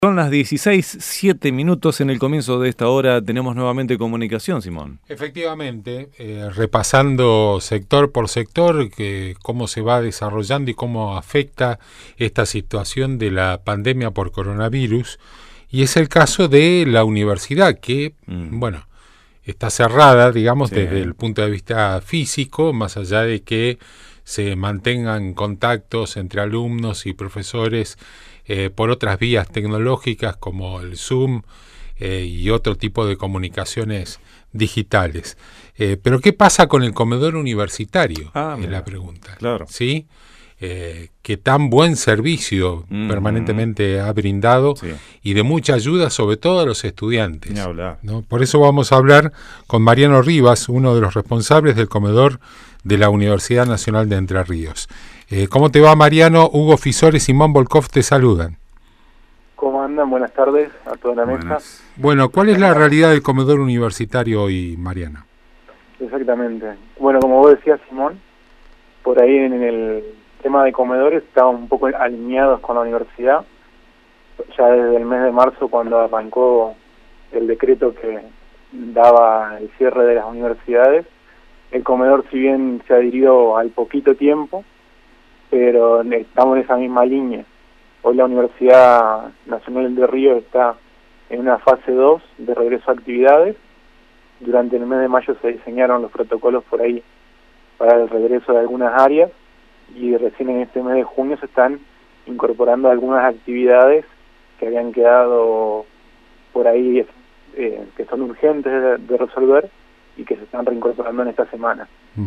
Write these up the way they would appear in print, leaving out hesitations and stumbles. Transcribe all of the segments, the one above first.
Son las 16:07 en el comienzo de esta hora. Tenemos nuevamente comunicación, Simón. Efectivamente, repasando sector por sector cómo se va desarrollando y cómo afecta esta situación de la pandemia por coronavirus. Y es el caso de la universidad que, bueno, está cerrada, digamos, desde el punto de vista físico, más allá de que se mantengan contactos entre alumnos y profesores por otras vías tecnológicas como el Zoom y otro tipo de comunicaciones digitales. Pero ¿qué pasa con el comedor universitario? Es la pregunta. Claro. ¿Sí? Que tan buen servicio permanentemente ha brindado y de mucha ayuda sobre todo a los estudiantes, ¿no? Por eso vamos a hablar con Mariano Rivas, uno de los responsables del comedor de la Universidad Nacional de Entre Ríos. ¿Cómo te va, Mariano? Hugo Fisore y Simón Volkov te saludan. ¿Cómo andan? Buenas tardes a toda la mesa. Bueno, ¿cuál es la realidad del comedor universitario hoy, Mariano? Exactamente. Bueno, como vos decías, Simón, por ahí en el tema de comedores estaban un poco alineados con la universidad. Ya desde el mes de marzo, cuando arrancó el decreto que daba el cierre de las universidades, el comedor, si bien se adhirió al poquito tiempo, pero estamos en esa misma línea. Hoy la Universidad Nacional de Entre Ríos está en una fase 2 de regreso a actividades. Durante el mes de mayo se diseñaron los protocolos por ahí para el regreso de algunas áreas y recién en este mes de junio se están incorporando algunas actividades que habían quedado por ahí, que son urgentes de resolver y que se están reincorporando en esta semana.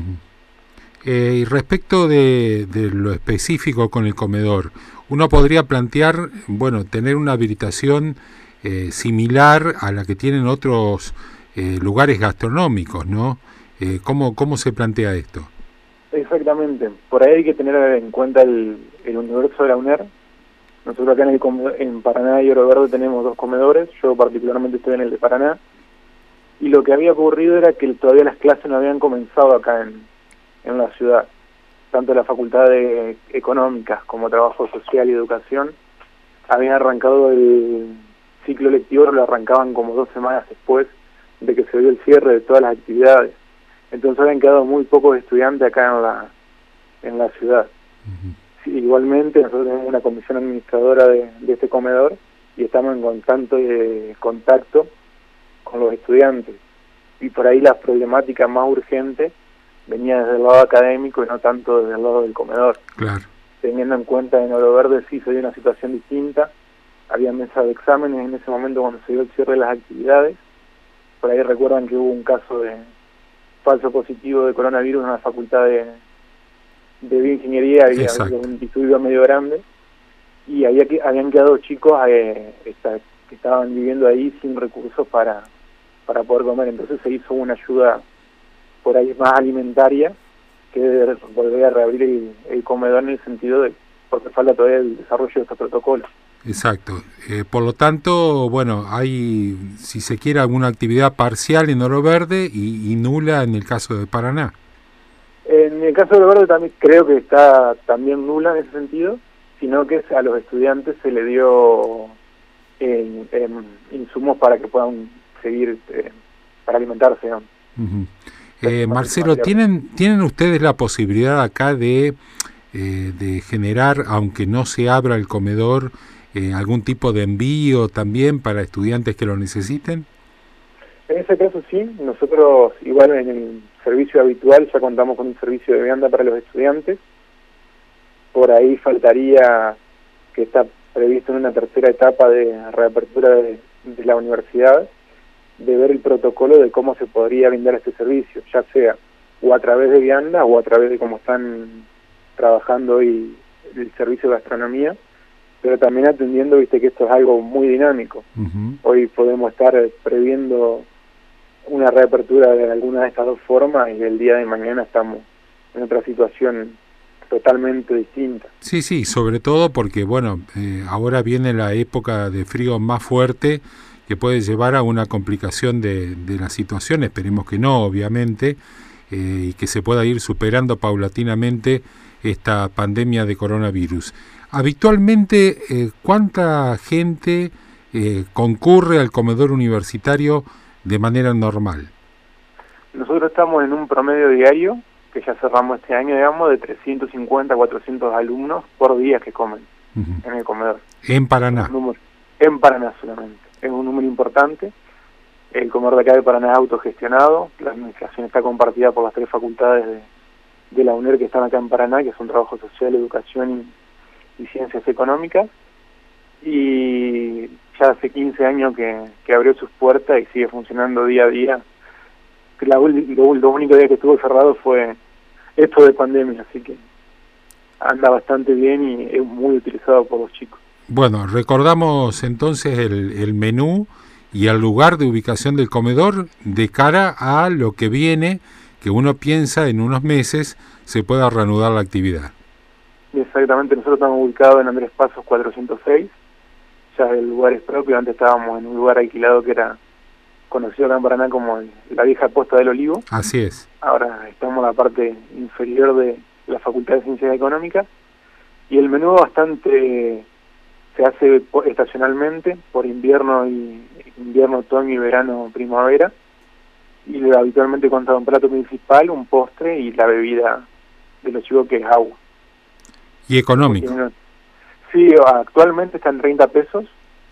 Y respecto de lo específico con el comedor, uno podría plantear, bueno, tener una habilitación similar a la que tienen otros lugares gastronómicos, ¿no? ¿Cómo se plantea esto? Exactamente. Por ahí hay que tener en cuenta el universo de la UNER. Nosotros acá en Paraná y Oro Verde tenemos dos comedores. Yo particularmente estoy en el de Paraná. Y lo que había ocurrido era que todavía las clases no habían comenzado acá en la ciudad. Tanto la Facultad de Económicas como Trabajo Social y Educación habían arrancado el ciclo lectivo, lo arrancaban como 2 semanas después de que se dio el cierre de todas las actividades. Entonces habían quedado muy pocos estudiantes acá en la ciudad. Sí, igualmente nosotros tenemos una comisión administradora de este comedor y estamos en contacto con los estudiantes. Y por ahí las problemáticas más urgentes venía desde el lado académico y no tanto desde el lado del comedor. Claro. Teniendo en cuenta en Oro Verde sí se dio una situación distinta, había mesas de exámenes en ese momento cuando se dio el cierre de las actividades. Por ahí recuerdan que hubo un caso de falso positivo de coronavirus en la facultad de bioingeniería, había un disturbio medio grande y habían quedado chicos que estaban viviendo ahí sin recursos para poder comer. Entonces se hizo una ayuda por ahí más alimentaria que de volver a reabrir el comedor en el sentido de porque falta todavía el desarrollo de estos protocolos. Exacto. Por lo tanto, bueno, hay, si se quiere, alguna actividad parcial en Oro Verde y nula en el caso de Paraná. En el caso de Oro Verde también creo que está también nula en ese sentido, sino que a los estudiantes se le dio insumos para que puedan seguir para alimentarse, ¿no? Marcelo, ¿tienen ustedes la posibilidad acá de generar, aunque no se abra el comedor, algún tipo de envío también para estudiantes que lo necesiten? En ese caso sí, nosotros igual en el servicio habitual ya contamos con un servicio de vianda para los estudiantes. Por ahí faltaría, que está previsto en una tercera etapa de reapertura de la universidad, de ver el protocolo de cómo se podría brindar este servicio, ya sea o a través de vianda o a través de cómo están trabajando hoy el servicio de gastronomía, pero también atendiendo, viste que esto es algo muy dinámico. Hoy podemos estar previendo una reapertura de alguna de estas dos formas y el día de mañana estamos en otra situación totalmente distinta. Sí, sobre todo porque, bueno, ahora viene la época de frío más fuerte que puede llevar a una complicación de la situación, esperemos que no, obviamente, y que se pueda ir superando paulatinamente esta pandemia de coronavirus. Habitualmente, ¿cuánta gente concurre al comedor universitario de manera normal? Nosotros estamos en un promedio diario, que ya cerramos este año, digamos, de 350 a 400 alumnos por día que comen en el comedor. En Paraná. En Paraná solamente. Es un número importante. El comedor de acá de Paraná es autogestionado. La administración está compartida por las 3 facultades de la UNER que están acá en Paraná, que son Trabajo Social, Educación y Ciencias Económicas. Y ya hace 15 años que abrió sus puertas y sigue funcionando día a día. Lo único día que estuvo cerrado fue esto de pandemia, así que anda bastante bien y es muy utilizado por los chicos. Bueno, recordamos entonces el menú y el lugar de ubicación del comedor de cara a lo que viene, que uno piensa en unos meses se pueda reanudar la actividad. Exactamente, nosotros estamos ubicados en Andrés Pasos 406, ya el lugar es propio. Antes estábamos en un lugar alquilado que era conocido acá en Paraná como la vieja Posta del Olivo. Así es. Ahora estamos en la parte inferior de la Facultad de Ciencias Económicas y el menú bastante se hace estacionalmente por invierno, otoño y verano, primavera, y habitualmente consta un plato principal, un postre y la bebida de los chicos, que es agua. ¿Y económico? Sí, actualmente está en 30 pesos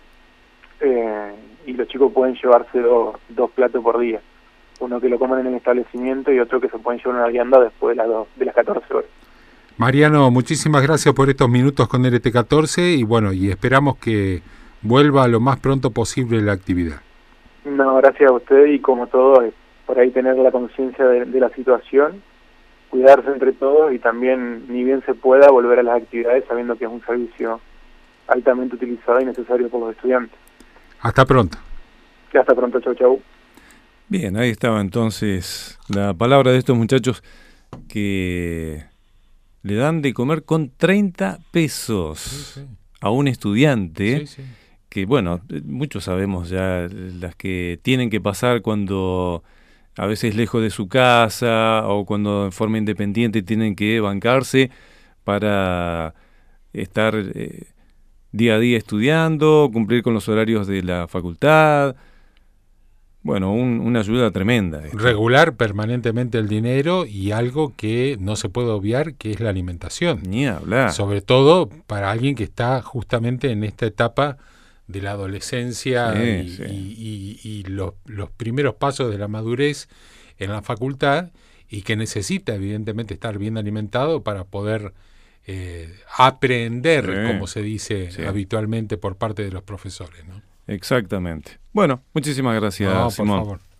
y los chicos pueden llevarse dos platos por día. Uno que lo comen en el establecimiento y otro que se pueden llevar una vianda después de las 14 horas. Mariano, muchísimas gracias por estos minutos con LT14 y bueno, y esperamos que vuelva lo más pronto posible la actividad. No, gracias a usted, y como todo, por ahí tener la conciencia de la situación, cuidarse entre todos y también, ni bien se pueda, volver a las actividades sabiendo que es un servicio altamente utilizado y necesario por los estudiantes. Hasta pronto. Hasta pronto, chau, chau. Bien, ahí estaba entonces la palabra de estos muchachos que le dan de comer con 30 pesos sí. a un estudiante sí. que, bueno, muchos sabemos ya las que tienen que pasar cuando a veces lejos de su casa o cuando en forma independiente tienen que bancarse para estar día a día estudiando, cumplir con los horarios de la facultad. Bueno, una ayuda tremenda. Regular permanentemente el dinero y algo que no se puede obviar, que es la alimentación. Ni hablar. Sobre todo para alguien que está justamente en esta etapa de la adolescencia y los primeros pasos de la madurez en la facultad y que necesita evidentemente estar bien alimentado para poder aprender, como se dice habitualmente por parte de los profesores, ¿no? Exactamente. Bueno, muchísimas gracias, Simón. Por favor.